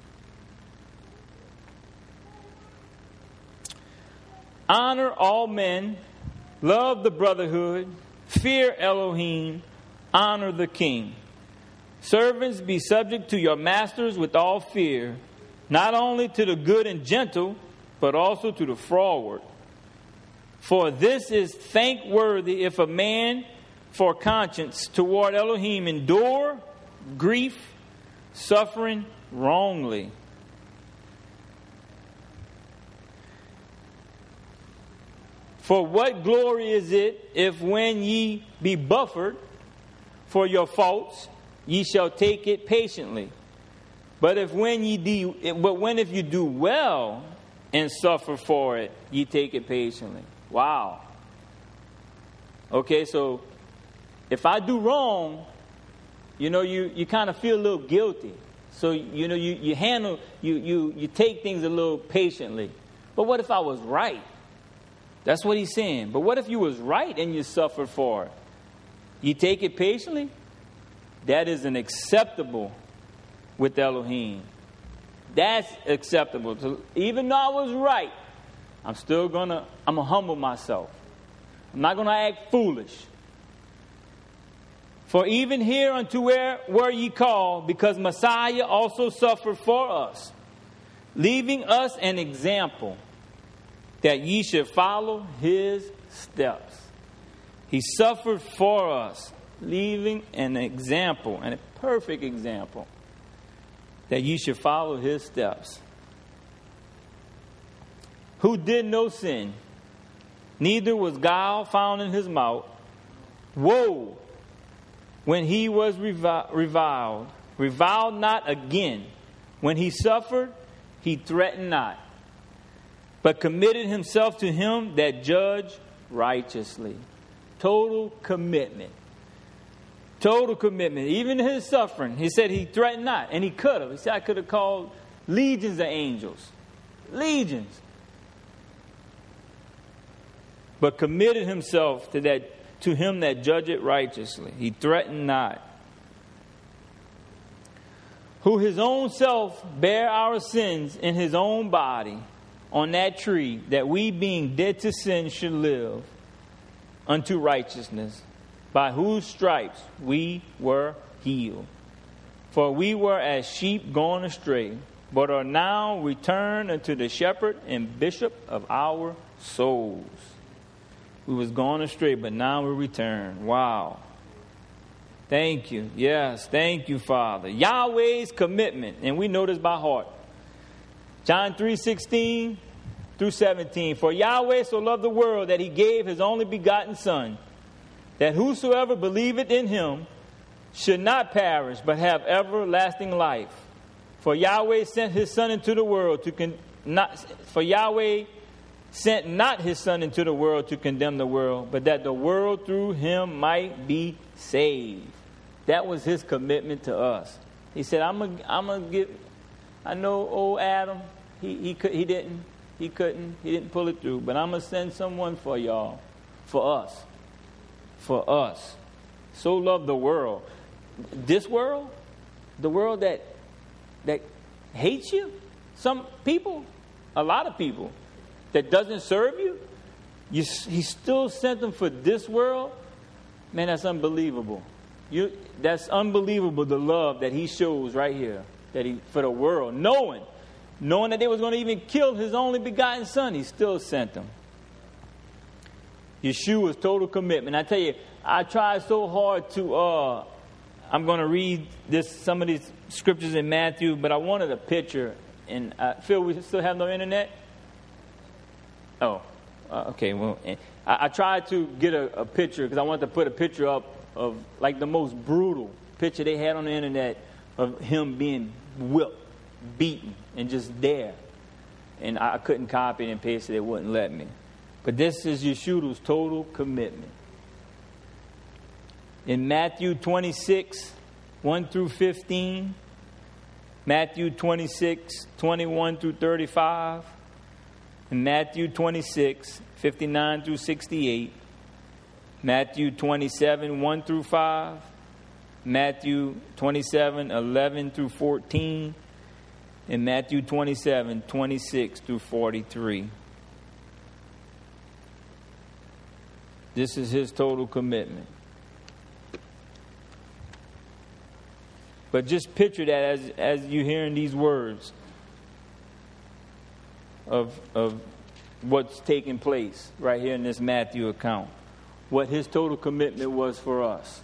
Honor all men, love the brotherhood, fear Elohim, honor the king. Servants, be subject to your masters with all fear, not only to the good and gentle, but also to the froward. For this is thankworthy if a man for conscience toward Elohim endure grief, suffering wrongly. For what glory is it if when ye be buffered for your faults, ye shall take it patiently? But if when ye do, but when if you do well and suffer for it, ye take it patiently. Wow. Okay, so if I do wrong, you know, you, you kind of feel a little guilty. So you know, you, you handle you you you take things a little patiently. But what if I was right? That's what he's saying. But what if you was right and you suffered for it? You take it patiently? That is an acceptable with Elohim. That's acceptable. So even though I was right, I'm still gonna, I'm gonna humble myself. I'm not gonna act foolish. For even here unto where were ye called, because Messiah also suffered for us, leaving us an example, that ye should follow his steps. He suffered for us, leaving an example, and a perfect example, that ye should follow his steps. Who did no sin, neither was guile found in his mouth. Woe, when he was revi- reviled, reviled not again. When he suffered, he threatened not, but committed himself to him that judged righteously. Total commitment. Total commitment. Even his suffering, he said he threatened not. And he could have. He said, I could have called legions of angels. Legions. But committed himself to that, to him that judgeth righteously. He threatened not. Who his own self bare our sins in his own body on that tree, that we being dead to sin should live unto righteousness, by whose stripes we were healed. For we were as sheep gone astray, but are now returned unto the shepherd and bishop of our souls. We was gone astray, but now we return. Wow. Thank you. Yes, thank you, Father. Yahweh's commitment, and we know this by heart. John three sixteen through seventeen. For Yahweh so loved the world that he gave his only begotten Son, that whosoever believeth in him should not perish, but have everlasting life. For Yahweh sent his son into the world to con- not for Yahweh sent not his son into the world to condemn the world, but that the world through him might be saved. That was his commitment to us. He said, I'm gonna I'm gonna give I know old Adam, he he could he didn't he couldn't he didn't pull it through, but I'm gonna send someone for y'all, for us. For us. So love the world. This world, the world that that hates you, some people, a lot of people, that doesn't serve you, you he still sent them for this world. Man, that's unbelievable. You that's unbelievable, the love that he shows right here, that he for the world, knowing, knowing that they was going to even kill his only begotten son, he still sent them. Yeshua's total commitment. I tell you, I tried so hard to, uh, I'm going to read this some of these scriptures in Matthew, but I wanted a picture. And uh, Phil, we still have no internet? Oh, uh, okay. Well, I, I tried to get a, a picture because I wanted to put a picture up of like the most brutal picture they had on the internet of him being whipped, beaten, and just there. And I, I couldn't copy it and paste it. It wouldn't let me. But this is Yeshua's total commitment. In Matthew twenty-six, one through fifteen, Matthew twenty-six, twenty-one through thirty-five, and Matthew twenty-six, fifty-nine through sixty-eight, Matthew twenty-seven, one through five, Matthew twenty-seven, eleven through fourteen, and Matthew twenty-seven, twenty-six through forty-three. This is his total commitment. But just picture that as as you hearing these words of of what's taking place right here in this Matthew account. What his total commitment was for us.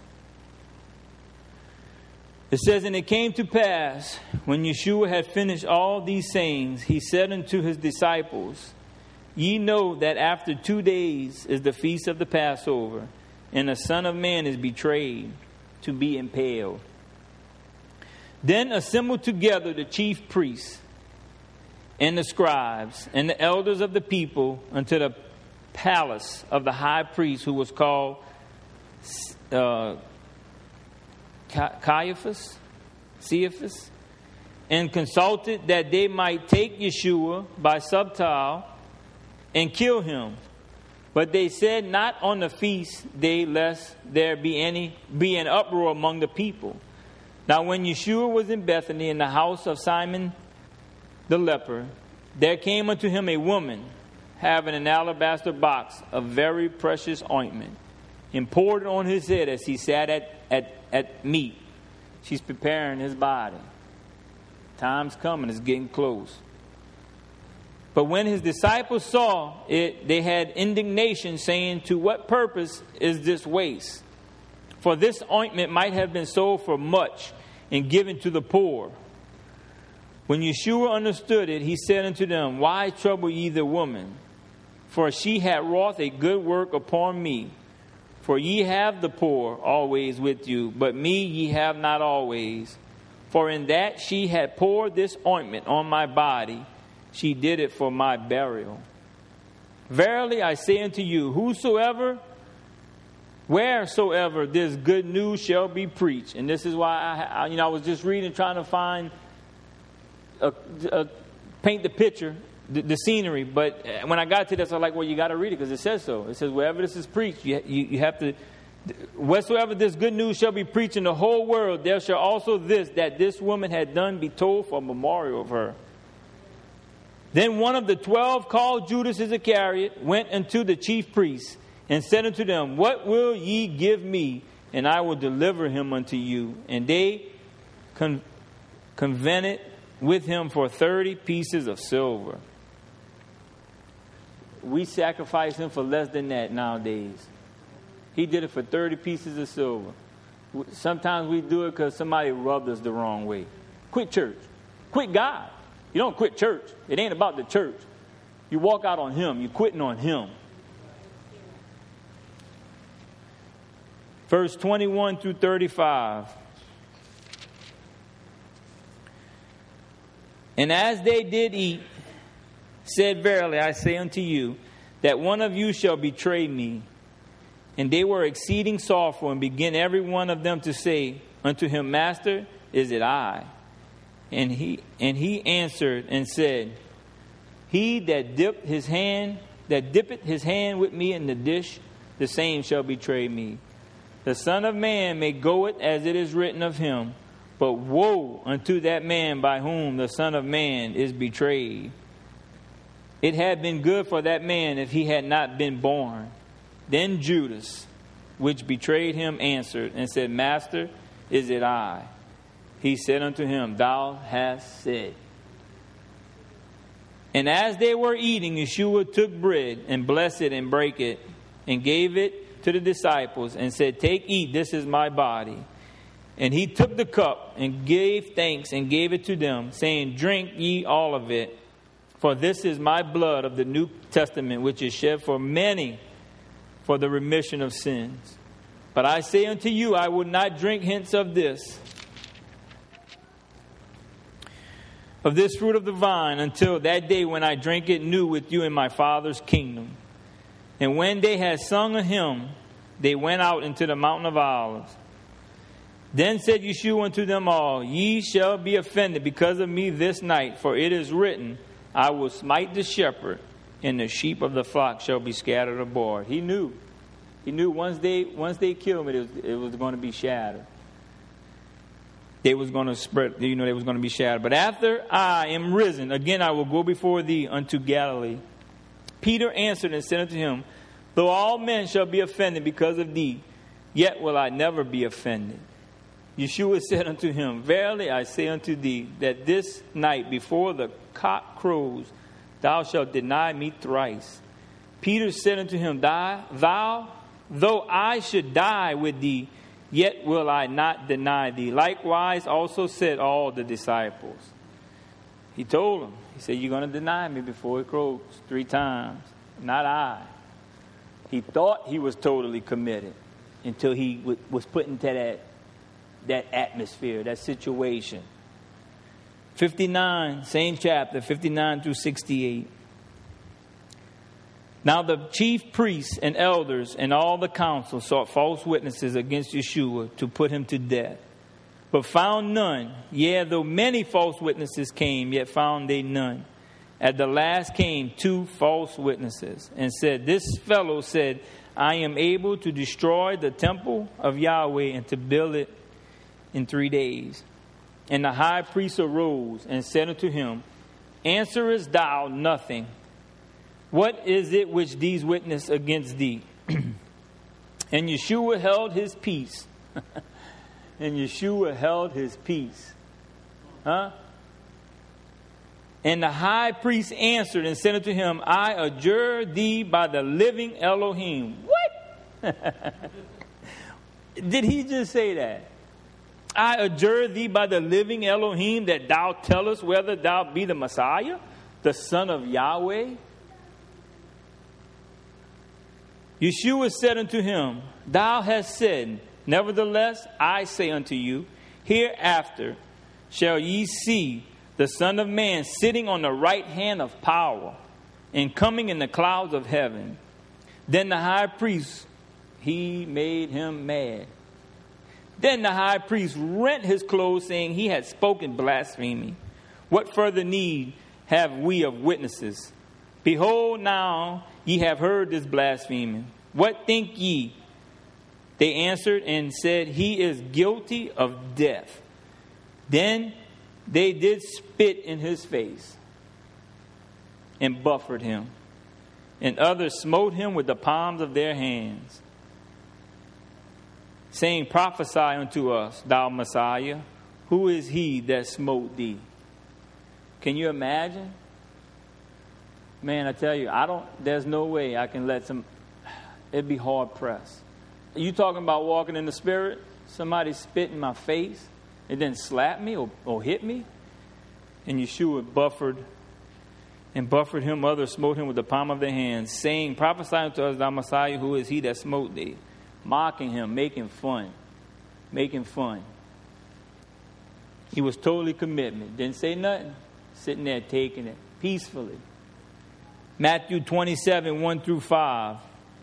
It says, and it came to pass, when Yeshua had finished all these sayings, he said unto his disciples, ye know that after two days is the feast of the Passover, and the Son of Man is betrayed to be impaled. Then assembled together the chief priests and the scribes and the elders of the people unto the palace of the high priest, who was called uh, Caiaphas, Cephas, and consulted that they might take Yeshua by subtile and kill him. But they said not on the feast day, lest there be any be an uproar among the people. Now when Yeshua was in Bethany in the house of Simon the leper, there came unto him a woman having an alabaster box of very precious ointment, and poured it on his head as he sat at, at, at meat. She's preparing his body. Time's coming, it's getting close. But when his disciples saw it, they had indignation, saying, to what purpose is this waste? For this ointment might have been sold for much and given to the poor. When Yeshua understood it, he said unto them, why trouble ye the woman? For she had wrought a good work upon me. For ye have the poor always with you, but me ye have not always. For in that she had poured this ointment on my body, she did it for my burial. Verily I say unto you, whosoever, wheresoever this good news shall be preached. And this is why I, I you know, I was just reading, trying to find, a, a, paint the picture, the, the scenery. But when I got to this, I was like, well, you got to read it because it says so. It says, wherever this is preached, you, you, you have to, whatsoever this good news shall be preached in the whole world, there shall also this, that this woman had done, be told for a memorial of her. Then one of the twelve, called Judas Iscariot, went unto the chief priests and said unto them, what will ye give me, and I will deliver him unto you? And they con- covenanted with him for thirty pieces of silver. We sacrifice him for less than that nowadays. He did it for thirty pieces of silver. Sometimes we do it because somebody rubbed us the wrong way. Quit church. Quit God. You don't quit church. It ain't about the church. You walk out on him. You're quitting on him. Verse twenty-one through thirty-five. And as they did eat, said, Verily, I say unto you, that one of you shall betray me. And they were exceeding sorrowful, and began every one of them to say unto him, Master, is it I? And he and he answered and said, He that dipped his hand, that dippeth his hand with me in the dish, the same shall betray me. The Son of Man may go it as it is written of him, but woe unto that man by whom the Son of Man is betrayed. It had been good for that man if he had not been born. Then Judas, which betrayed him, answered and said, Master, is it I? He said unto him, Thou hast said. And as they were eating, Yeshua took bread and blessed it and brake it and gave it to the disciples and said, Take, eat, this is my body. And he took the cup and gave thanks and gave it to them, saying, Drink ye all of it, for this is my blood of the New Testament, which is shed for many for the remission of sins. But I say unto you, I will not drink hence of this, of this fruit of the vine, until that day when I drink it new with you in my Father's kingdom. And when they had sung a hymn, they went out into the mountain of Olives. Then said Yeshua unto them all, Ye shall be offended because of me this night, for it is written, I will smite the shepherd, and the sheep of the flock shall be scattered abroad. He knew. He knew once they once they killed him, it was, it was going to be shattered. They was going to spread, you know, they was going to be shattered. But after I am risen, again I will go before thee unto Galilee. Peter answered and said unto him, Though all men shall be offended because of thee, yet will I never be offended. Yeshua said unto him, Verily I say unto thee, that this night before the cock crows, thou shalt deny me thrice. Peter said unto him, Thou, thou, though I should die with thee, yet will I not deny thee. Likewise also said all the disciples. He told them, he said, You're going to deny me before it crows three times. Not I. He thought he was totally committed until he w- was put into that, that atmosphere, that situation. fifty-nine, same chapter, fifty-nine through sixty-eight. Now the chief priests and elders and all the council sought false witnesses against Yeshua to put him to death, but found none. Yea, though many false witnesses came, yet found they none. At the last came two false witnesses and said, This fellow said, I am able to destroy the temple of Yahweh and to build it in three days. And the high priest arose and said unto him, Answerest thou nothing? What is it which these witness against thee? And Yeshua held his peace. And Yeshua held his peace. Huh? And the high priest answered and said unto him, I adjure thee by the living Elohim. What? Did he just say that? I adjure thee by the living Elohim that thou tellest whether thou be the Messiah, the Son of Yahweh. Yeshua said unto him, Thou hast said, Nevertheless, I say unto you, hereafter shall ye see the Son of Man sitting on the right hand of power and coming in the clouds of heaven. Then the high priest, he made him mad. Then the high priest rent his clothes, saying he had spoken blasphemy. What further need have we of witnesses? Behold, now ye have heard this blasphemy. What think ye? They answered and said, He is guilty of death. Then they did spit in his face and buffeted him. And others smote him with the palms of their hands, saying, Prophesy unto us, thou Messiah. Who is he that smote thee? Can you imagine? Man, I tell you, I don't, there's no way I can let some, it'd be hard pressed. Are you talking about walking in the Spirit? Somebody spit in my face and then slap me or, or hit me? And Yeshua buffered and buffered him. Others smote him with the palm of their hands, saying, Prophesy unto us, thou Messiah, who is he that smote thee? Mocking him, making fun. Making fun. He was totally committed. Didn't say nothing. sitting there taking it peacefully. Matthew twenty-seven, one through five.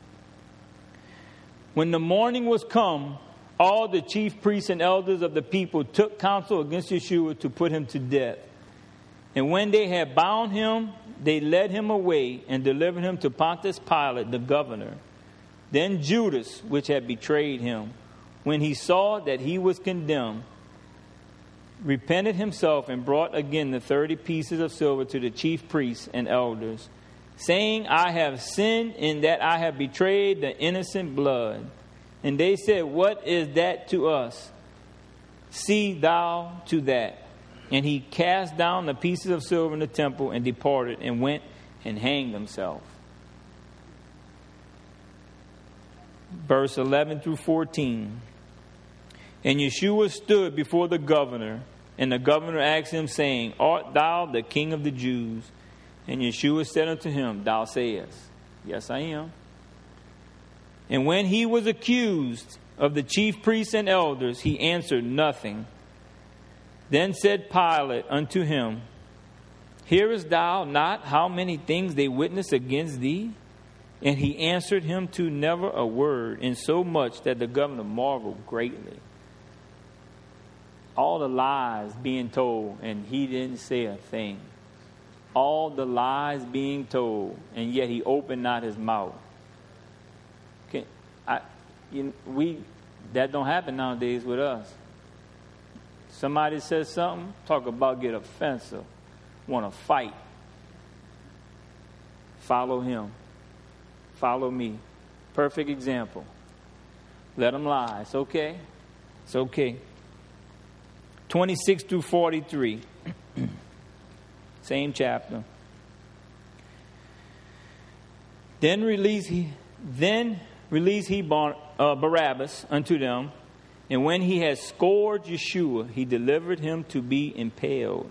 When the morning was come, all the chief priests and elders of the people took counsel against Yeshua to put him to death. And when they had bound him, they led him away and delivered him to Pontius Pilate, the governor. Then Judas, which had betrayed him, when he saw that he was condemned, repented himself and brought again the thirty pieces of silver to the chief priests and elders, saying, I have sinned in that I have betrayed the innocent blood. And they said, what is that to us? See thou to that. And he cast down the pieces of silver in the temple and departed and went and hanged himself. Verse eleven through fourteen. And Yeshua stood before the governor, and the governor asked him, saying, Art thou the king of the Jews? And Yeshua said unto him, Thou sayest, Yes, I am. And when he was accused of the chief priests and elders, he answered nothing. Then said Pilate unto him, Hearest thou not how many things they witness against thee? And he answered him to never a word, insomuch that the governor marveled greatly. All the lies being told, and he didn't say a thing. All the lies being told, and yet he opened not his mouth. Okay, I, you know, we that don't happen nowadays with us. Somebody says something, talk about get offensive, want to fight. Follow him. Follow me. Perfect example. Let them lie. It's okay. It's okay. twenty-six through forty-three. Same chapter. Then release he, then release he Bar, uh, Barabbas unto them, and when he had scourged Yeshua, he delivered him to be impaled.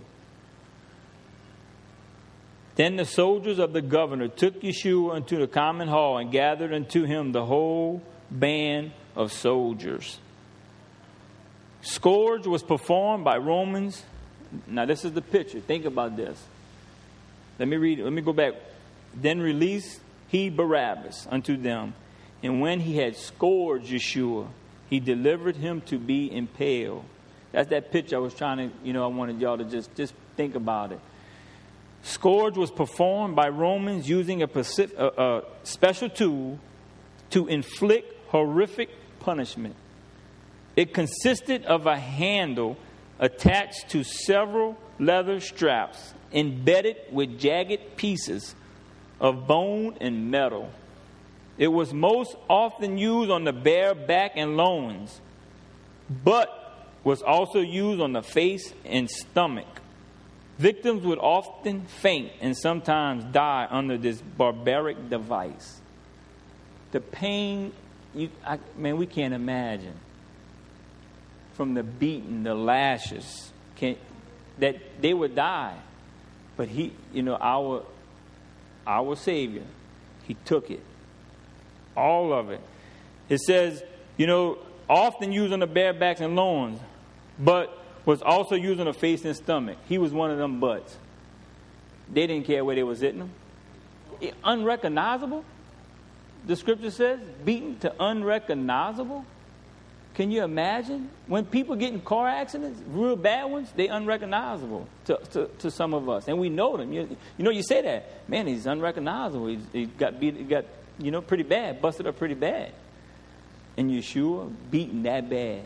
Then the soldiers of the governor took Yeshua unto the common hall and gathered unto him the whole band of soldiers. Scourge was performed by Romans. Now this is the picture. Think about this. Let me read it. Let me go back. Then released he Barabbas unto them. And when he had scourged Yeshua, he delivered him to be impaled. That's that picture I was trying to, you know, I wanted y'all to just, just think about it. Scourge was performed by Romans using a, pacific, a, a special tool to inflict horrific punishment. It consisted of a handle attached to several leather straps embedded with jagged pieces of bone and metal. It was most often used on the bare back and loins, but was also used on the face and stomach. Victims would often faint and sometimes die under this barbaric device. The pain, you, I, man, we can't imagine. From the beating, the lashes, can, that they would die. But he, you know, our our Savior, he took it. All of it. It says, you know, often used on the bare backs and loins, but was also used on the face and stomach. He was one of them butts. They didn't care where they was hitting him. Unrecognizable, the scripture says, beaten to unrecognizable. Can you imagine? When people get in car accidents, real bad ones, they unrecognizable to, to, to some of us. And we know them. You, you know, you say that, man, he's unrecognizable. He's, he got beat, he got, you know, pretty bad, busted up pretty bad. And Yeshua beaten that bad.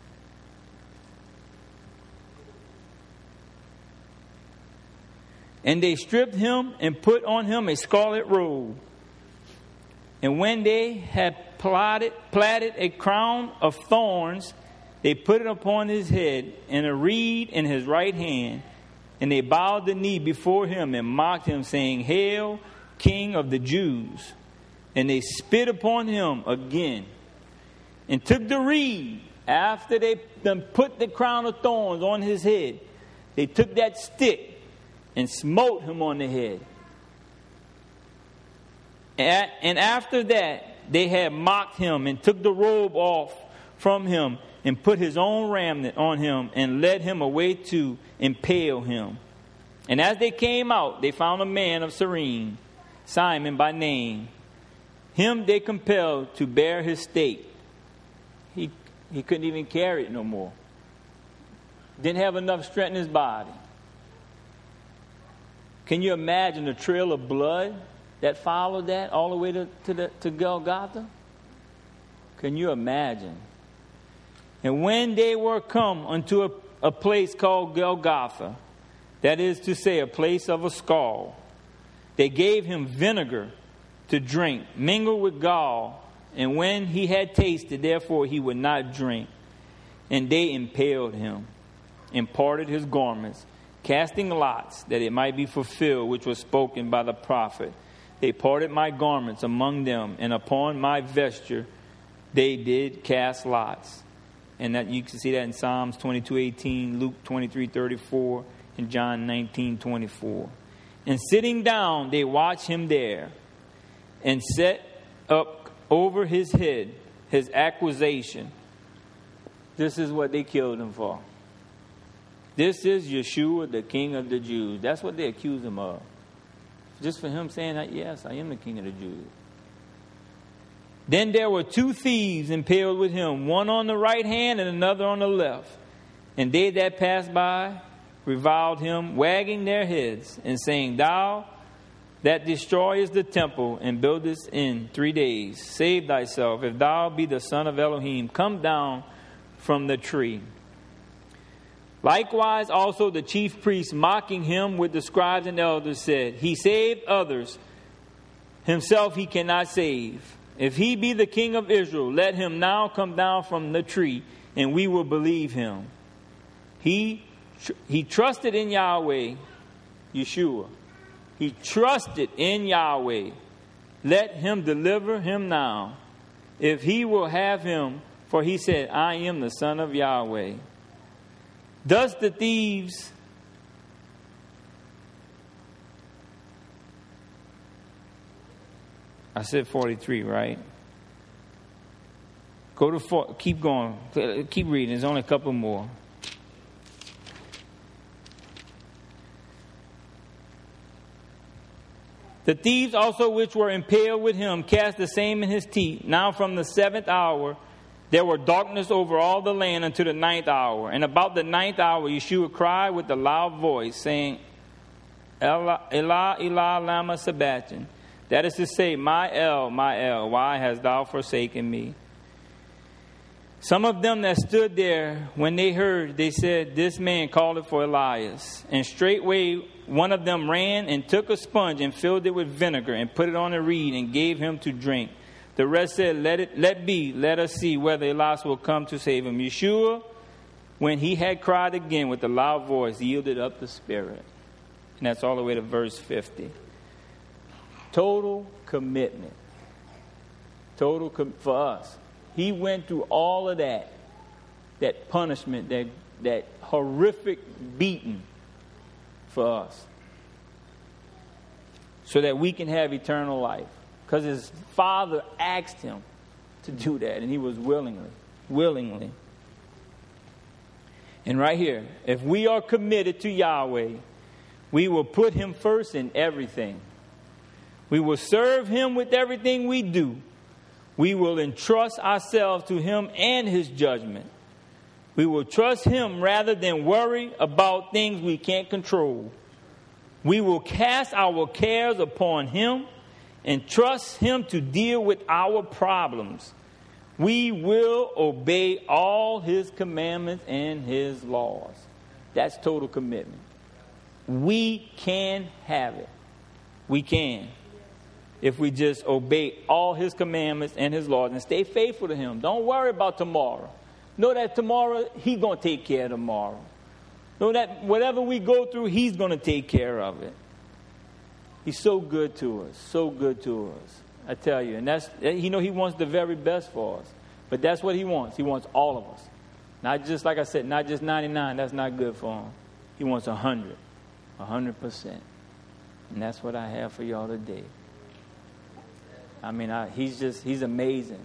And they stripped him and put on him a scarlet robe. And when they had plaited, plaited a crown of thorns, they put it upon his head and a reed in his right hand. And they bowed the knee before him and mocked him, saying, Hail, King of the Jews. And they spit upon him again and took the reed after they done put the crown of thorns on his head. They took that stick and smote him on the head. And after that, they had mocked him and took the robe off from him and put his own raiment on him and led him away to impale him. And as they came out, they found a man of Cyrene, Simon by name. Him they compelled to bear his stake. He, he couldn't even carry it no more. Didn't have enough strength in his body. Can you imagine the trail of blood that followed that all the way to, to, the, to Golgotha? Can you imagine? And when they were come unto a, a place called Golgotha, that is to say, a place of a skull, they gave him vinegar to drink, mingled with gall. And when he had tasted, therefore he would not drink. And they impaled him, and parted his garments, casting lots, that it might be fulfilled, which was spoken by the prophet. They parted my garments among them, and upon my vesture they did cast lots. And that you can see that in Psalms twenty-two eighteen, Luke twenty-three thirty-four, and John nineteen twenty-four. And sitting down, they watched him there, and set up over his head his accusation. This is what they killed him for. This is Yeshua, the King of the Jews. That's what they accuse him of. Just for him saying that, yes, I am the King of the Jews. Then there were two thieves impaled with him, one on the right hand and another on the left. And they that passed by reviled him, wagging their heads, and saying, Thou that destroyest the temple and buildest in three days, save thyself. If thou be the Son of Elohim, come down from the tree. Likewise also the chief priests, mocking him with the scribes and elders, said, He saved others, himself he cannot save. If he be the King of Israel, let him now come down from the tree, and we will believe him. He, he trusted in Yahweh, Yeshua. He trusted in Yahweh. Let him deliver him now, if he will have him, for he said, I am the Son of Yahweh. Thus the thieves I said forty-three, right? Go to four, keep going. Keep reading. There's only a couple more. The thieves also which were impaled with him cast the same in his teeth. Now from the seventh hour there were darkness over all the land until the ninth hour. And about the ninth hour Yeshua cried with a loud voice, saying, Elah, Elah, Elah, lama sabachthani. That is to say, my El, my El, why hast thou forsaken me? Some of them that stood there, when they heard, they said, This man calleth for Elias. And straightway one of them ran and took a sponge and filled it with vinegar and put it on a reed and gave him to drink. The rest said, Let it let be, let us see whether Elias will come to save him. Yeshua, when he had cried again with a loud voice, yielded up the spirit. And that's all the way to verse fifty. Total commitment. Total com- for us. He went through all of that, that punishment, that, that horrific beating for us, so that we can have eternal life. Because his Father asked him to do that, and he was willingly, willingly. And right here, if we are committed to Yahweh, we will put him first in everything. We will serve him with everything we do. We will entrust ourselves to him and his judgment. We will trust him rather than worry about things we can't control. We will cast our cares upon him and trust him to deal with our problems. We will obey all his commandments and his laws. That's total commitment. We can have it. We can. If we just obey all his commandments and his laws and stay faithful to him. Don't worry about tomorrow. Know that tomorrow, he's going to take care of tomorrow. Know that whatever we go through, he's going to take care of it. He's so good to us. So good to us. I tell you. And that's, you know, he wants the very best for us. But that's what he wants. He wants all of us. Not just, like I said, not just ninety-nine. That's not good for him. He wants one hundred. one hundred percent. And that's what I have for y'all today. I mean, I, he's just, he's amazing.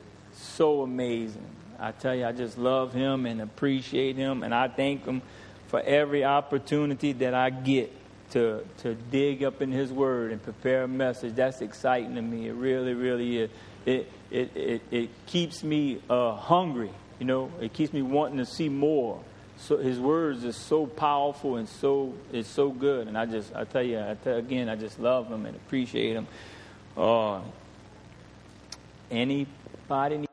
So amazing. I tell you, I just love him and appreciate him. And I thank him for every opportunity that I get to to dig up in his word and prepare a message. That's exciting to me. It really, really is. It it it, it keeps me uh, hungry. You know, it keeps me wanting to see more. So his words is so powerful and so it's so good. And I just I tell you, I tell again, I just love him and appreciate him. Uh, anybody?